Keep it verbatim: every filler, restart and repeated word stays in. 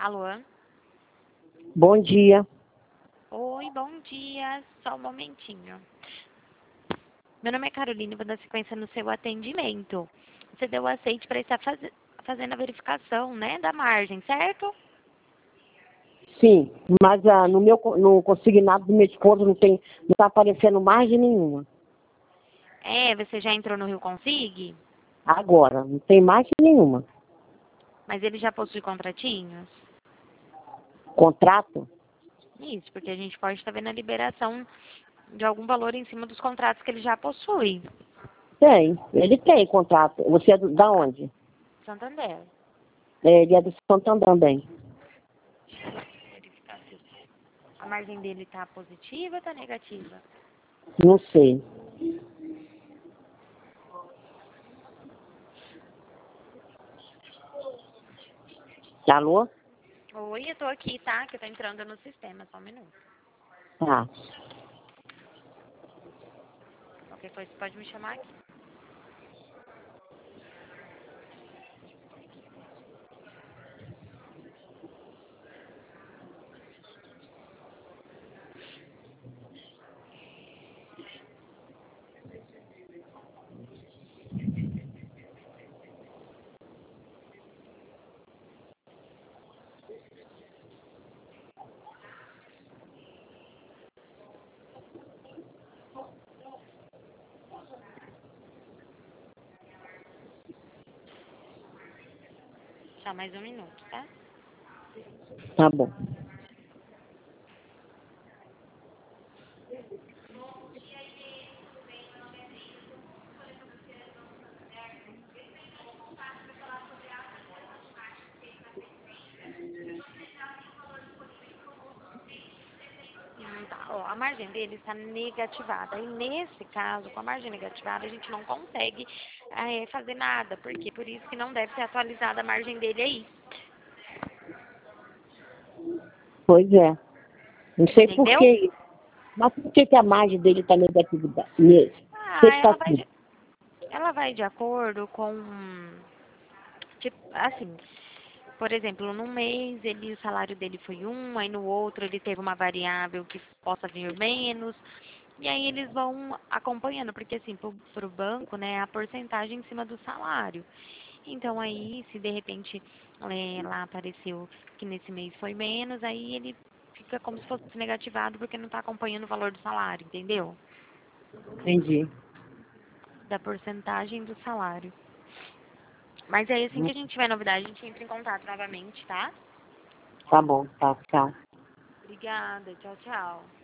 Alô? Bom dia. Oi, bom dia. Só um momentinho. Meu nome é Carolina e vou dar sequência no seu atendimento. Você deu aceite para estar faz... fazendo a verificação, né, da margem, certo? Sim, mas ah, no meu co- no consignado do meu esposo não tem, não está aparecendo margem nenhuma. É, você já entrou no Rio Consig? Agora, não tem margem nenhuma. Mas ele já possui contratinhos? Contrato? Isso, porque a gente pode estar vendo a liberação de algum valor em cima dos contratos que ele já possui. Tem, ele tem contrato. Você é do, da onde? Santander. É, ele é do Santander também. Verificar se a margem dele está positiva ou está negativa? Não sei. Alô? Oi, eu tô aqui, tá? Que eu tô entrando no sistema, só um minuto. Tá. Qualquer coisa você pode me chamar aqui. Só mais um minuto, tá? Tá bom. Hum, tá. Ó, a margem dele está negativada. E nesse caso, com a margem negativada, a gente não consegue eh, fazer nada. Por quê? Por isso que não deve ser atualizada a margem dele aí. Pois é. Não sei por Entendeu? que isso. Mas por que, que a margem dele está negativa nesse? O que Ah, está ela vai assim? de, ela vai de acordo com, tipo, assim, por exemplo, num mês ele, o salário dele foi um, aí no outro ele teve uma variável que possa vir menos, e aí eles vão acompanhando, porque assim, para o banco, né, é a porcentagem em cima do salário. Então aí, se de repente é, lá apareceu que nesse mês foi menos, aí ele fica como se fosse negativado porque não está acompanhando o valor do salário, entendeu? Entendi. Da porcentagem do salário. Mas aí assim que a gente tiver novidade, a gente entra em contato novamente, tá? Tá bom, tá, tchau. Obrigada, tchau, tchau.